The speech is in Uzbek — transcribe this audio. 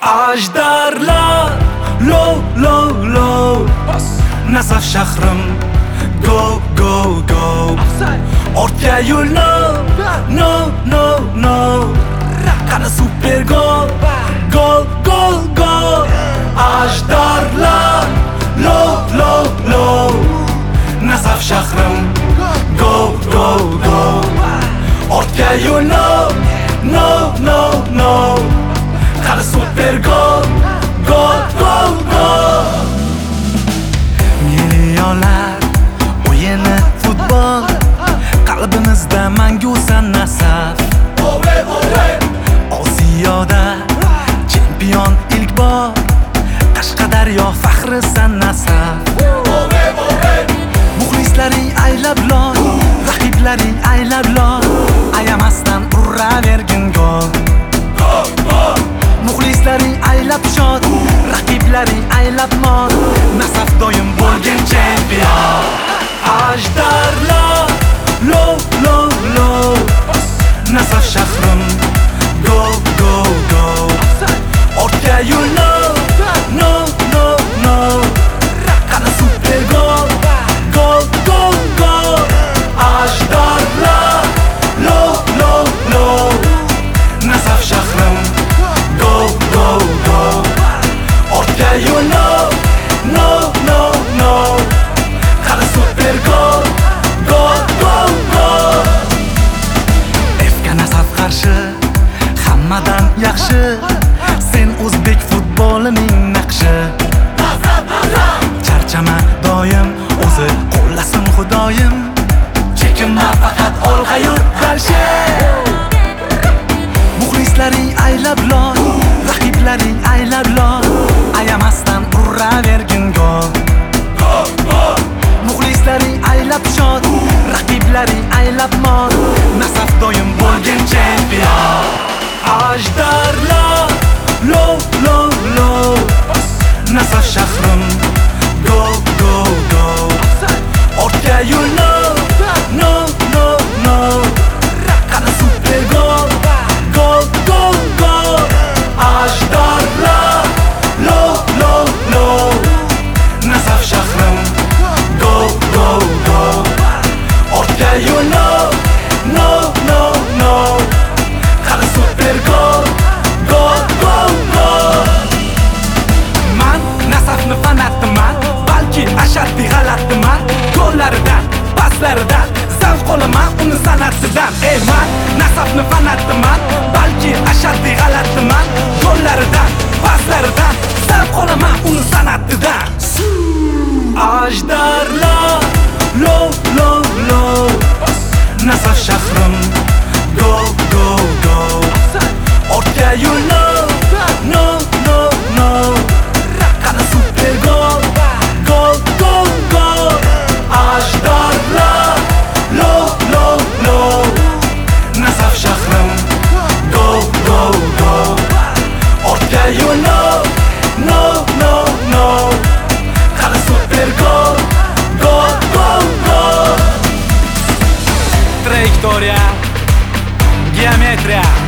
Ajdarlar lov lov lov Nasaf shahrim go go go Ortga yo'lni no no no Qani super gol gol gol gol Ajdarlar lov lov lov Nasaf shahrim go go go Ortga yo'lni no no no Qani super gol gol gol gol Milyonlar o'yini futbol Qalbimizda mangusan Nasaf Osiyoda chempion ilk bor Qashqadaryo faxrisan Nasaf Muxlislaring aylab lol Raqiblaring aylab lol Ayamasdan uravergin gol Muxlislaring aylab shod Raqiplaring aylab mol Nasaf doim bo'lgan chempion Ajdarlar lov lov lov Nasaf shahrim go go go Ortga yo'lni no no no Qani super gol gol gol gol Ajdarlar lov lov lov Nasaf shahrim go go go Ortga yo'lni no no no Qani super gol gol gol gol Efga Nasaf qarshi hammadan yaxshi Sen o'zbek futbolining naqshi Charchama doim o'zi qo'llasin xudoyim Chekinma faqat olg'a yo'nalshi Muxlislaring aylab lol Raqiplaring aylab lol Ayamasdan uravergin gol Muxlislaring aylab shod Raqiplaring aylab mol Nasaf doim bo'lgan chempion Ajdarlar lov lov lov Nasaf shahrim go go go Ortga yo'lni no no no Qani super gol gol gol gol Ajdarlar lov lov lov Nasaf shahrim go go go Ortga yo'lni no no no Qani super gol gol gol gol Man Nasafni fanatiman Balki ashaddiy g'alatiman Gollaridan, paslaridan Zavq olaman uni san'atidan man Nasafni fanatiman Balki ashaddiy g'alatiman Gollaridan, paslaridan Zavq olaman uni san'atidan Ajdarlar lov lov lov Nasaf shahrim go go go Ortga yo'lni no no no Qani super gol gol gol gol Ajdarlar lov lov lov Nasaf shahrim go go go Ortga yo'lni no no no Qani super gol gol gol gol Trayektoriya Geometriya